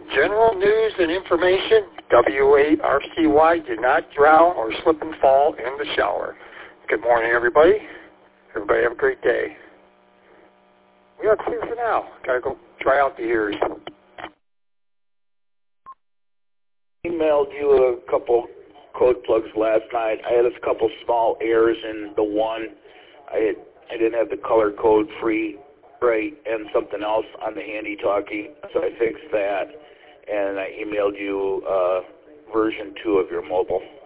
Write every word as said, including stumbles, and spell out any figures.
General news and information, W eight R C Y, do not drown or slip and fall in the shower. Good morning, everybody. Everybody have a great day. We are clear for now. Got to go try out the ears. Emailed you a couple code plugs last night. I had a couple small errors in the one. I had, I didn't have the color code free right and something else on the handy talkie, so I fixed that. And I emailed you uh, version two of your mobile.